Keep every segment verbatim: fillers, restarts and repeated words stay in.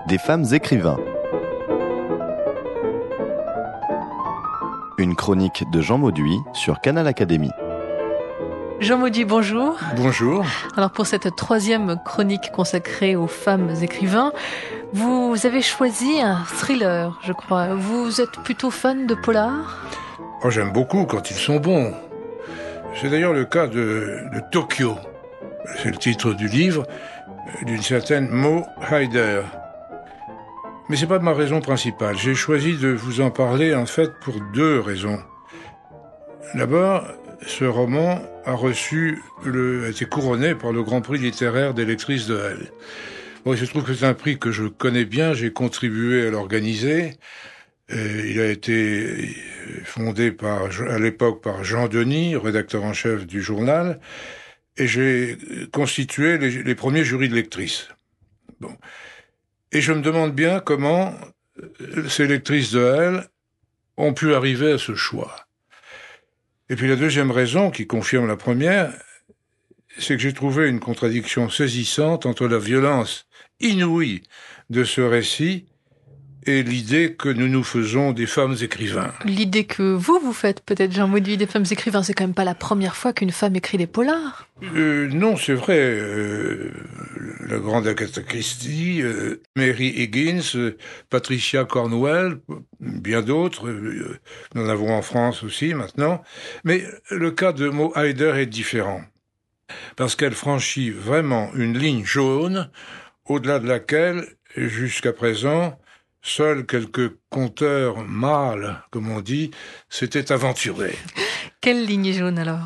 des femmes écrivains. Une chronique de Jean Mauduit sur Canal Académie. Jean Mauduit, bonjour. Bonjour. Alors pour cette troisième chronique consacrée aux femmes écrivains, vous avez choisi un thriller, je crois. Vous êtes plutôt fan de polar ? Oh, j'aime beaucoup quand ils sont bons. C'est d'ailleurs le cas de, de Tokyo. C'est le titre du livre d'une certaine Mo Hayder. Mais c'est pas ma raison principale. J'ai choisi de vous en parler en fait pour deux raisons. D'abord, ce roman a reçu le, a été couronné par le Grand Prix littéraire des lectrices de L. Bon, il se trouve que c'est un prix que je connais bien, j'ai contribué à l'organiser. Et il a été fondé par, à l'époque par Jean Denis, rédacteur en chef du journal, et j'ai constitué les, les premiers jurys de lectrices. Bon. Et je me demande bien comment ces lectrices de L ont pu arriver à ce choix. Et puis la deuxième raison, qui confirme la première, c'est que j'ai trouvé une contradiction saisissante entre la violence inouïe de ce récit et l'idée que nous nous faisons des femmes écrivains. L'idée que vous, vous faites peut-être, Jean Mauduit, des femmes écrivains, c'est quand même pas la première fois qu'une femme écrit des polars. Euh, non, c'est vrai. Euh, la grande Agatha Christie, euh, Mary Higgins, euh, Patricia Cornwell, bien d'autres. Euh, nous en avons en France aussi maintenant. Mais le cas de Mo Hayder est différent. Parce qu'elle franchit vraiment une ligne jaune, au-delà de laquelle, jusqu'à présent, seuls quelques conteurs mâles, comme on dit, s'étaient aventurés. Quelle ligne jaune alors ?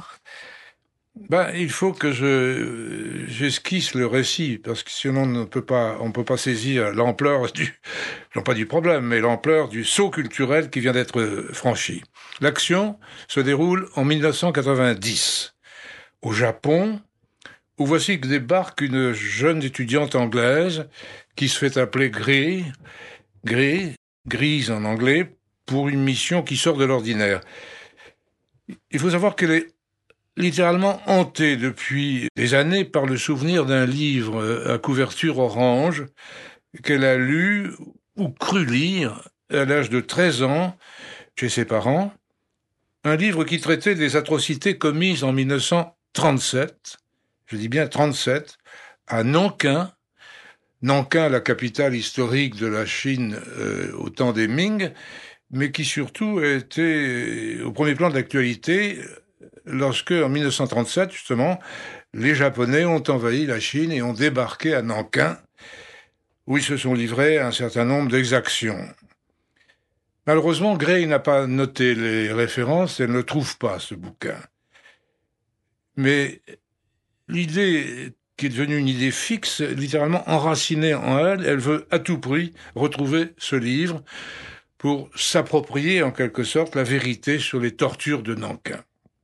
Ben, il faut que je j'esquisse le récit, parce que sinon on ne peut pas, on peut pas saisir l'ampleur du, non pas du problème, mais l'ampleur du saut culturel qui vient d'être franchi. L'action se déroule en mille neuf cent quatre-vingt-dix, au Japon, où voici que débarque une jeune étudiante anglaise qui se fait appeler Gray, Gray, grise en anglais, pour une mission qui sort de l'ordinaire. Il faut savoir qu'elle est littéralement hantée depuis des années par le souvenir d'un livre à couverture orange qu'elle a lu ou cru lire à l'âge de treize ans chez ses parents. Un livre qui traitait des atrocités commises en mille neuf cent trente-sept, je dis bien trente-sept, à Nankin, Nankin, la capitale historique de la Chine euh, au temps des Ming, mais qui surtout était au premier plan de l'actualité lorsque, en mille neuf cent trente-sept, justement, les Japonais ont envahi la Chine et ont débarqué à Nankin, où ils se sont livrés à un certain nombre d'exactions. Malheureusement, Gray n'a pas noté les références, elle ne trouve pas ce bouquin. Mais l'idée qui est devenue une idée fixe, littéralement enracinée en elle, elle veut à tout prix retrouver ce livre pour s'approprier en quelque sorte la vérité sur les tortures de Nankin.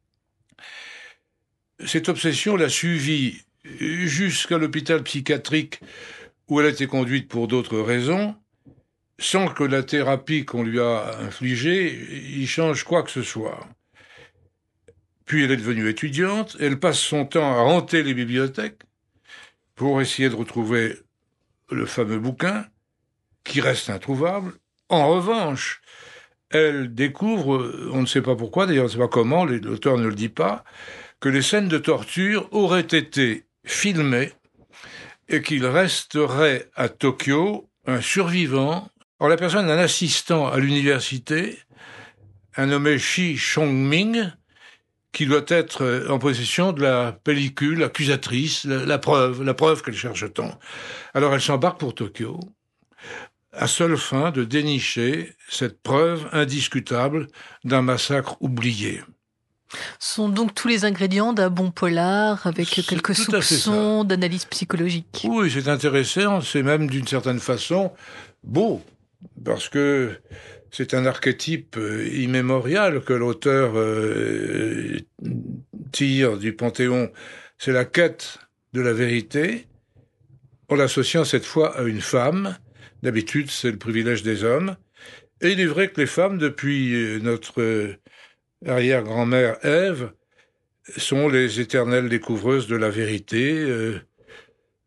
Cette obsession l'a suivie jusqu'à l'hôpital psychiatrique où elle a été conduite pour d'autres raisons, sans que la thérapie qu'on lui a infligée y change quoi que ce soit. Puis elle est devenue étudiante, elle passe son temps à hanter les bibliothèques pour essayer de retrouver le fameux bouquin, qui reste introuvable. En revanche, elle découvre, on ne sait pas pourquoi, d'ailleurs on ne sait pas comment, l'auteur ne le dit pas, que les scènes de torture auraient été filmées et qu'il resterait à Tokyo un survivant, en la personne d'un assistant à l'université, un nommé Shi Chongming, qui doit être en possession de la pellicule accusatrice, la, la preuve, la preuve qu'elle cherche tant. Alors elle s'embarque pour Tokyo, à seule fin de dénicher cette preuve indiscutable d'un massacre oublié. Ce sont donc tous les ingrédients d'un bon polar, avec c'est quelques soupçons d'analyse psychologique. Oui, c'est intéressant, c'est même d'une certaine façon beau, parce que c'est un archétype immémorial que l'auteur euh, tire du Panthéon. C'est la quête de la vérité, en l'associant cette fois à une femme. D'habitude, c'est le privilège des hommes. Et il est vrai que les femmes, depuis notre arrière-grand-mère Ève, sont les éternelles découvreuses de la vérité. Euh,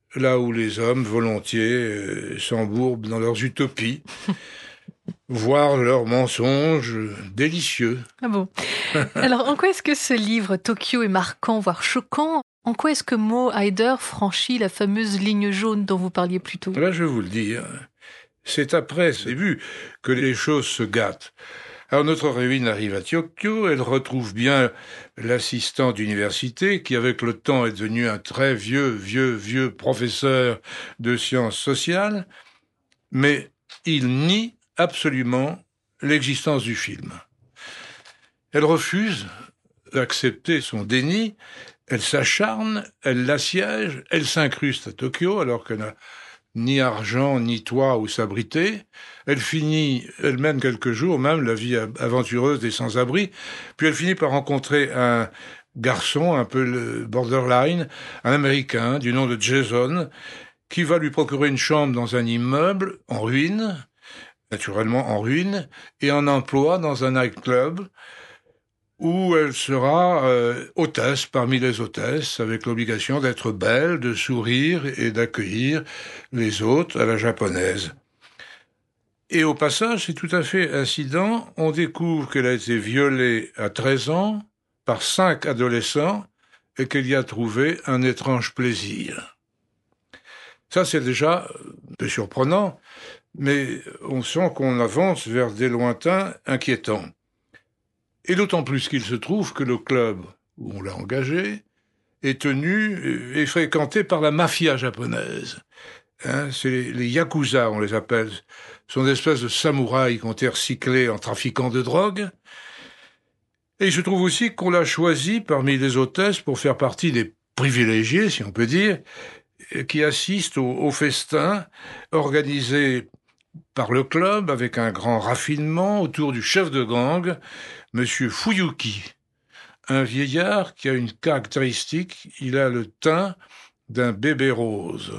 là où les hommes, volontiers, euh, s'embourbent dans leurs utopies, voire leurs mensonges délicieux. Ah bon. Alors, en quoi est-ce que ce livre, Tokyo, est marquant, voire choquant ? En quoi est-ce que Mo Hayder franchit la fameuse ligne jaune dont vous parliez plus tôt ? Là, je vais vous le dire, c'est après ce début que les choses se gâtent. Alors, notre héroïne arrive à Tokyo, elle retrouve bien l'assistant d'université qui, avec le temps, est devenu un très vieux, vieux, vieux professeur de sciences sociales, mais il nie absolument l'existence du film. Elle refuse d'accepter son déni, elle s'acharne, elle l'assiège, elle s'incruste à Tokyo alors qu'elle n'a ni argent, ni toit où s'abriter. Elle finit, elle mène quelques jours même la vie aventureuse des sans-abri, puis elle finit par rencontrer un garçon un peu borderline, un Américain du nom de Jason, qui va lui procurer une chambre dans un immeuble en ruine, naturellement en ruine, et en emploi dans un nightclub, où elle sera euh, hôtesse parmi les hôtesses, avec l'obligation d'être belle, de sourire et d'accueillir les hôtes à la japonaise. Et au passage, c'est tout à fait incident, on découvre qu'elle a été violée à treize ans par cinq adolescents et qu'elle y a trouvé un étrange plaisir. Ça, c'est déjà un peu surprenant, mais on sent qu'on avance vers des lointains inquiétants. Et d'autant plus qu'il se trouve que le club où on l'a engagé est tenu et fréquenté par la mafia japonaise. Hein, c'est les, les yakuza, on les appelle. Ce sont des espèces de samouraïs qui ont été recyclés en trafiquant de drogue. Et il se trouve aussi qu'on l'a choisi parmi les hôtesses pour faire partie des privilégiés, si on peut dire, qui assistent au, au festin organisé par le club avec un grand raffinement autour du chef de gang, Monsieur Fuyuki, un vieillard qui a une caractéristique, il a le teint d'un bébé rose.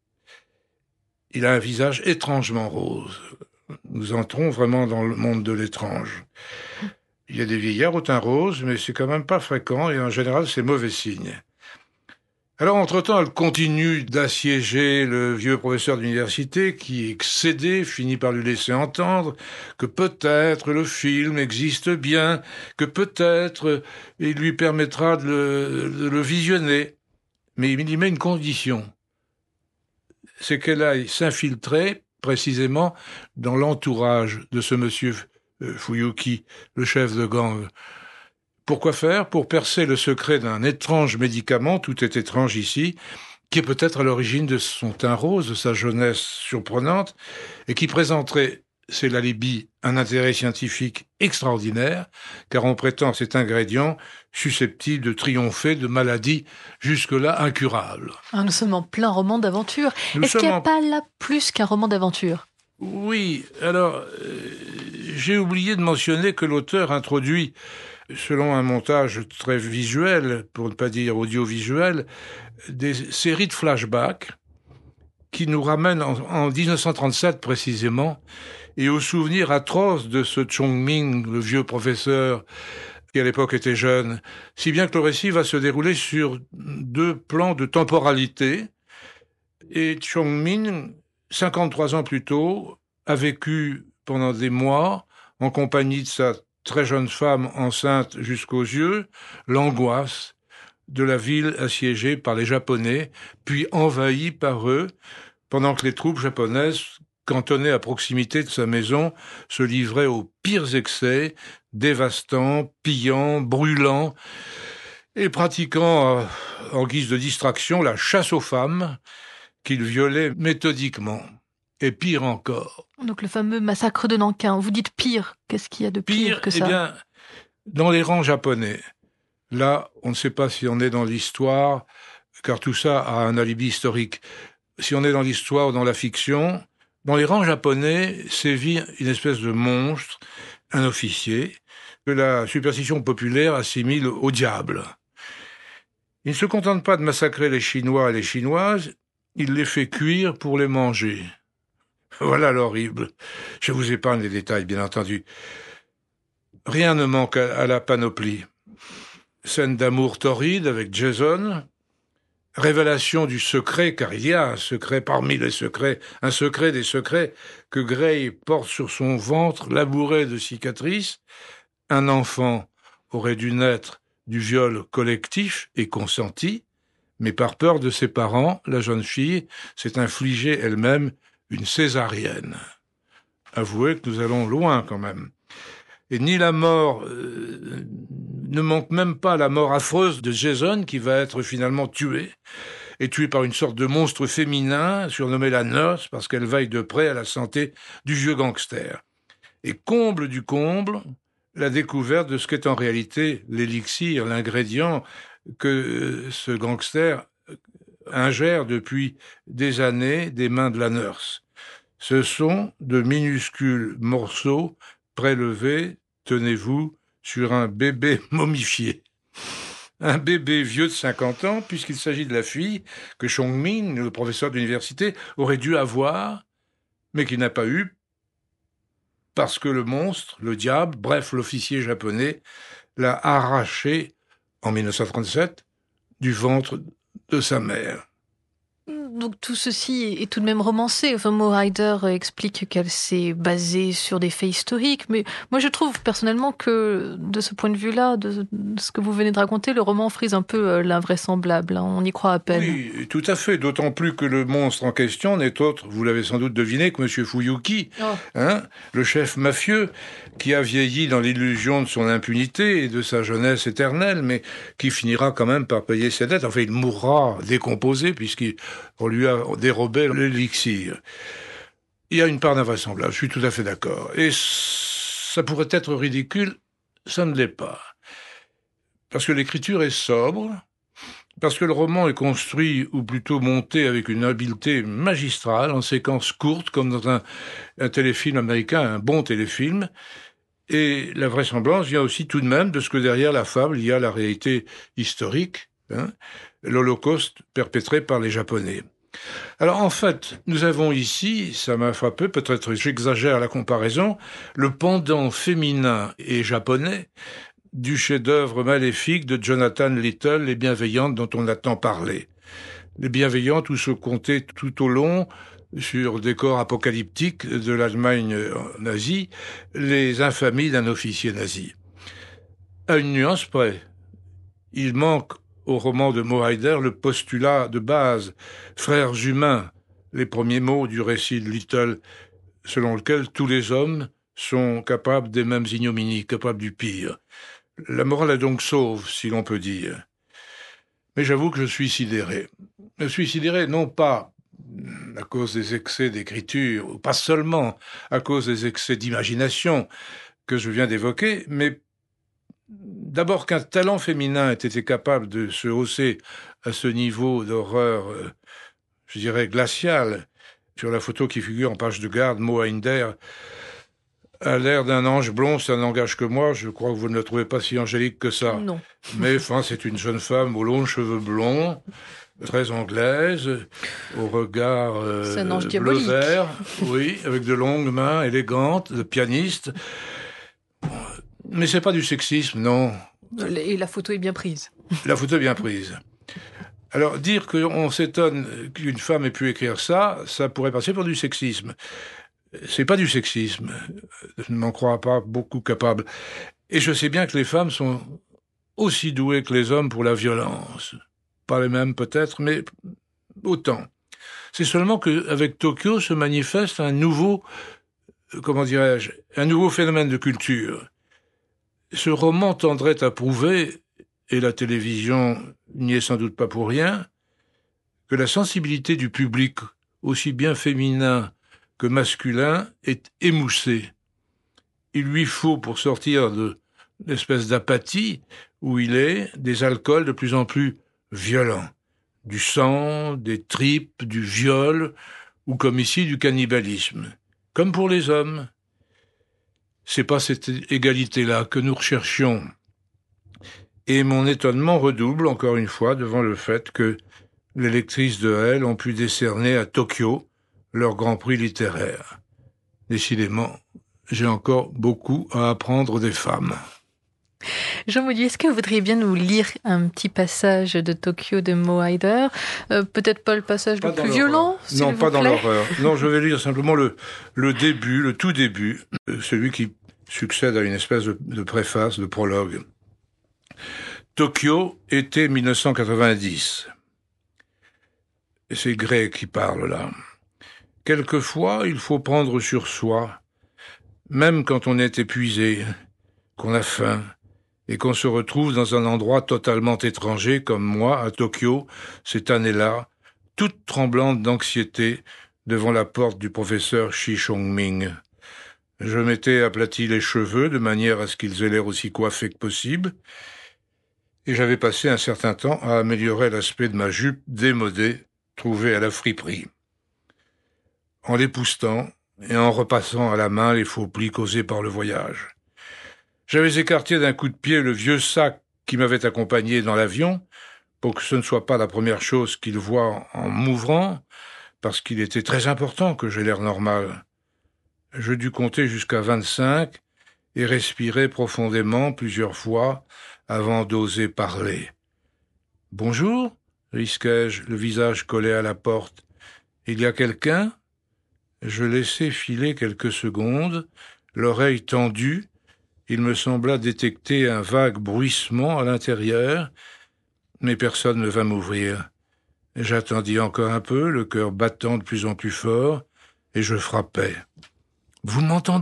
Il a un visage étrangement rose. Nous entrons vraiment dans le monde de l'étrange. Il y a des vieillards au teint rose, mais c'est quand même pas fréquent et en général c'est mauvais signe. Alors, entre-temps, elle continue d'assiéger le vieux professeur d'université qui, excédé, finit par lui laisser entendre que peut-être le film existe bien, que peut-être il lui permettra de le, de le visionner. Mais il y met une condition, c'est qu'elle aille s'infiltrer précisément dans l'entourage de ce monsieur Fuyuki, le chef de gang. Pourquoi faire ? Pour percer le secret d'un étrange médicament, tout est étrange ici, qui est peut-être à l'origine de son teint rose, de sa jeunesse surprenante, et qui présenterait, c'est l'alibi, un intérêt scientifique extraordinaire, car on prétend que cet ingrédient susceptible de triompher de maladies jusque-là incurables. Ah, nous sommes en plein roman d'aventure. Nous Est-ce qu'il n'y a en... pas là plus qu'un roman d'aventure ? Oui, alors, euh, j'ai oublié de mentionner que l'auteur introduit, selon un montage très visuel, pour ne pas dire audiovisuel, des séries de flashbacks qui nous ramènent en, en dix-neuf cent trente-sept précisément, et au souvenir atroce de ce Chong-Ming, le vieux professeur qui à l'époque était jeune, si bien que le récit va se dérouler sur deux plans de temporalité, et Chong-Ming, cinquante-trois ans plus tôt, a vécu pendant des mois, en compagnie de sa très jeune femme enceinte jusqu'aux yeux, l'angoisse de la ville assiégée par les Japonais, puis envahie par eux, pendant que les troupes japonaises, cantonnées à proximité de sa maison, se livraient aux pires excès, dévastants, pillant, brûlant, et pratiquant, euh, en guise de distraction, la chasse aux femmes, qu'ils violaient méthodiquement. Et pire encore. Donc le fameux massacre de Nankin. Vous dites pire. Qu'est-ce qu'il y a de pire, pire que ça ? Eh bien, dans les rangs japonais, là, on ne sait pas si on est dans l'histoire, car tout ça a un alibi historique. Si on est dans l'histoire ou dans la fiction, dans les rangs japonais sévit une espèce de monstre, un officier, que la superstition populaire assimile au diable. Il ne se contente pas de massacrer les Chinois et les Chinoises, il les fait cuire pour les manger. Voilà l'horrible. Je vous épargne les détails, bien entendu. Rien ne manque à, à la panoplie. Scène d'amour torride avec Jason, révélation du secret, car il y a un secret parmi les secrets, un secret des secrets, que Gray porte sur son ventre labouré de cicatrices. Un enfant aurait dû naître du viol collectif et consenti, mais par peur de ses parents, la jeune fille s'est infligée elle-même une césarienne. Avouez que nous allons loin quand même. Et ni la mort, euh, ne manque même pas la mort affreuse de Jason, qui va être finalement tué, et tué par une sorte de monstre féminin, surnommé la Nurse, parce qu'elle veille de près à la santé du vieux gangster. Et comble du comble, la découverte de ce qu'est en réalité l'élixir, l'ingrédient que ce gangster ingère depuis des années des mains de la Nurse. Ce sont de minuscules morceaux prélevés, tenez-vous, sur un bébé momifié. Un bébé vieux de cinquante ans, puisqu'il s'agit de la fille que Chong-min, le professeur d'université, aurait dû avoir, mais qu'il n'a pas eu, parce que le monstre, le diable, bref, l'officier japonais, l'a arraché, en dix-neuf cent trente-sept, du ventre de sa mère. Donc tout ceci est tout de même romancé. Enfin, Mo Ryder explique qu'elle s'est basée sur des faits historiques, mais moi je trouve personnellement que de ce point de vue-là, de ce que vous venez de raconter, le roman frise un peu l'invraisemblable. On y croit à peine. Oui, tout à fait. D'autant plus que le monstre en question n'est autre, vous l'avez sans doute deviné, que M. Fuyuki, oh. hein, le chef mafieux, qui a vieilli dans l'illusion de son impunité et de sa jeunesse éternelle, mais qui finira quand même par payer ses dettes. Enfin, il mourra décomposé puisqu'on lui a dérobé l'élixir. Il y a une part d'invraisemblable, je suis tout à fait d'accord. Et ça pourrait être ridicule, ça ne l'est pas. Parce que l'écriture est sobre, parce que le roman est construit, ou plutôt monté avec une habileté magistrale, en séquences courtes, comme dans un, un téléfilm américain, un bon téléfilm. Et la vraisemblance vient aussi tout de même de ce que derrière la fable, il y a la réalité historique, hein, l'Holocauste perpétré par les Japonais. Alors en fait, nous avons ici, ça m'a frappé, peut-être j'exagère la comparaison, le pendant féminin et japonais du chef-d'œuvre maléfique de Jonathan Little, Les Bienveillantes, dont on a tant parlé. Les Bienveillantes, où se comptait tout au long, sur des corps apocalyptiques de l'Allemagne nazie, les infamies d'un officier nazi. À une nuance près, il manque au roman de Mo Ryder le postulat de base, frères humains, les premiers mots du récit de Little, selon lequel tous les hommes sont capables des mêmes ignominies, capables du pire. La morale est donc sauve, si l'on peut dire. Mais j'avoue que je suis sidéré. Je suis sidéré non pas à cause des excès d'écriture, ou pas seulement à cause des excès d'imagination que je viens d'évoquer, mais d'abord qu'un talent féminin ait été capable de se hausser à ce niveau d'horreur, euh, je dirais, glacial. Sur la photo qui figure en page de garde, Mo Hinder a l'air d'un ange blond, ça n'engage que moi, je crois que vous ne le trouvez pas si angélique que ça. Non. Mais enfin, c'est une jeune femme aux longs cheveux blonds, très anglaise, au regard euh, c'est un ange diabolique. Bleu-vert, oui, avec de longues mains élégantes, de pianiste. Mais c'est pas du sexisme, non. Et la photo est bien prise. La photo est bien prise. Alors, dire qu'on s'étonne qu'une femme ait pu écrire ça, ça pourrait passer pour du sexisme. C'est pas du sexisme. Je ne m'en crois pas beaucoup capable. Et je sais bien que les femmes sont aussi douées que les hommes pour la violence. Pas les mêmes peut-être, mais autant. C'est seulement qu'avec Tokyo se manifeste un nouveau, comment dirais-je, un nouveau phénomène de culture. Ce roman tendrait à prouver, et la télévision n'y est sans doute pas pour rien, que la sensibilité du public, aussi bien féminin que masculin, est émoussée. Il lui faut, pour sortir de l'espèce d'apathie où il est, des alcools de plus en plus violents. Du sang, des tripes, du viol, ou comme ici, du cannibalisme. Comme pour les hommes. C'est pas cette égalité-là que nous recherchions. Et mon étonnement redouble, encore une fois, devant le fait que les lectrices de Elle ont pu décerner à Tokyo leur grand prix littéraire. Décidément, j'ai encore beaucoup à apprendre des femmes. Jean Mauduit, est-ce que vous voudriez bien nous lire un petit passage de Tokyo de Mo Hayder, euh, peut-être pas le passage pas le plus violent, s'il Non, vous pas plaît. dans l'horreur. Non, je vais lire simplement le, le début, le tout début, celui qui succède à une espèce de, de préface, de prologue. Tokyo, été mille neuf cent quatre-vingt-dix. Et c'est Gray qui parle là. Quelquefois, il faut prendre sur soi, même quand on est épuisé, qu'on a faim, et qu'on se retrouve dans un endroit totalement étranger, comme moi, à Tokyo, cette année-là, toute tremblante d'anxiété, devant la porte du professeur Shi Chongming. Je m'étais aplati les cheveux, de manière à ce qu'ils aient l'air aussi coiffés que possible, et j'avais passé un certain temps à améliorer l'aspect de ma jupe démodée, trouvée à la friperie. En l'époussetant, et en repassant à la main les faux plis causés par le voyage. J'avais écarté d'un coup de pied le vieux sac qui m'avait accompagné dans l'avion, pour que ce ne soit pas la première chose qu'il voit en m'ouvrant, parce qu'il était très important que j'aie l'air normal. Je dus compter jusqu'à vingt-cinq et respirer profondément plusieurs fois avant d'oser parler. « Bonjour » risquai-je, le visage collé à la porte. « Il y a quelqu'un » Je laissai filer quelques secondes, l'oreille tendue. Il me sembla détecter un vague bruissement à l'intérieur, mais personne ne vint m'ouvrir. J'attendis encore un peu, le cœur battant de plus en plus fort, et je frappai. « Vous m'entendez »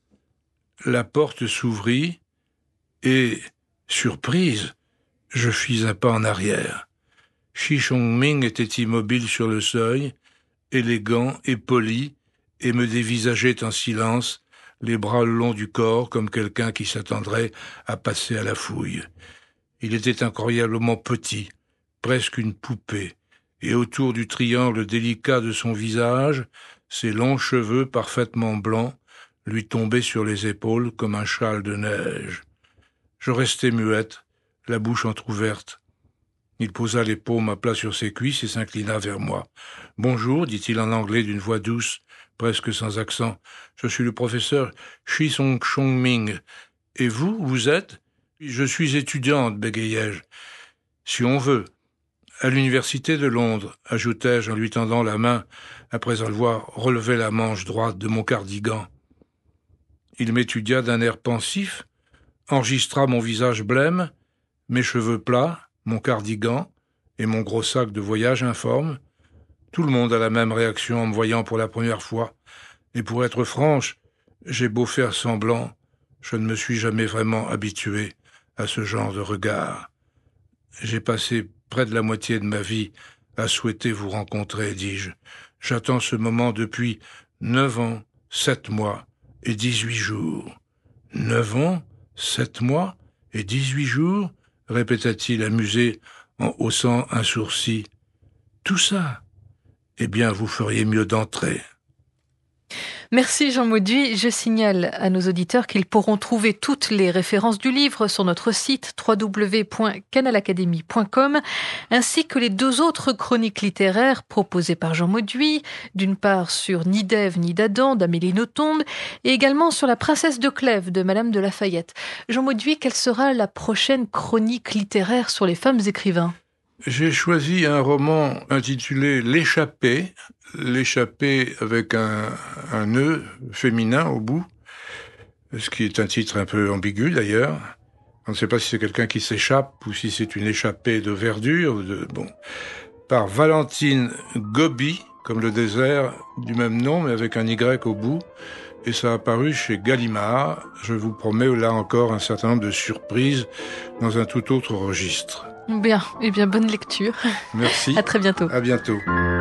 La porte s'ouvrit, et, surprise, je fis un pas en arrière. Shi Chongming était immobile sur le seuil, élégant et poli, et me dévisageait en silence, les bras le long du corps, comme quelqu'un qui s'attendrait à passer à la fouille. Il était incroyablement petit, presque une poupée, et autour du triangle délicat de son visage, ses longs cheveux parfaitement blancs lui tombaient sur les épaules comme un châle de neige. Je restai muette, la bouche entr'ouverte. Il posa les paumes à plat sur ses cuisses et s'inclina vers moi. « Bonjour, dit-il en anglais d'une voix douce, presque sans accent. Je suis le professeur Shi Chongming. Et vous, vous êtes ?»« Je suis étudiante, bégayai-je. »« Si on veut. »« À l'université de Londres, ajoutai-je en lui tendant la main, après avoir relevé la manche droite de mon cardigan. Il m'étudia d'un air pensif, enregistra mon visage blême, mes cheveux plats, mon cardigan et mon gros sac de voyage informe. Tout le monde a la même réaction en me voyant pour la première fois. Et pour être franche, j'ai beau faire semblant, je ne me suis jamais vraiment habitué à ce genre de regard. J'ai passé près de la moitié de ma vie à souhaiter vous rencontrer, dis-je. J'attends ce moment depuis neuf ans, sept mois et dix-huit jours. Neuf ans, sept mois et dix-huit jours, répéta-t-il amusé en haussant un sourcil. Tout ça? Eh bien, vous feriez mieux d'entrer. Merci Jean Mauduit. Je signale à nos auditeurs qu'ils pourront trouver toutes les références du livre sur notre site w w w point canal academy point com ainsi que les deux autres chroniques littéraires proposées par Jean Mauduit, d'une part sur Ni d'Ève ni d'Adam d'Amélie Nothomb et également sur La princesse de Clèves de Madame de Lafayette. Jean Mauduit, quelle sera la prochaine chronique littéraire sur les femmes écrivains ? J'ai choisi un roman intitulé L'échappée, L'échappée avec un, un nœud féminin au bout, ce qui est un titre un peu ambigu d'ailleurs. On ne sait pas si c'est quelqu'un qui s'échappe ou si c'est une échappée de verdure. Ou de, bon, par Valentine Gobi, comme le désert du même nom, mais avec un Y au bout. Et ça a paru chez Gallimard. Je vous promets là encore un certain nombre de surprises dans un tout autre registre. Bien, eh bien bonne lecture. Merci. À très bientôt. À bientôt.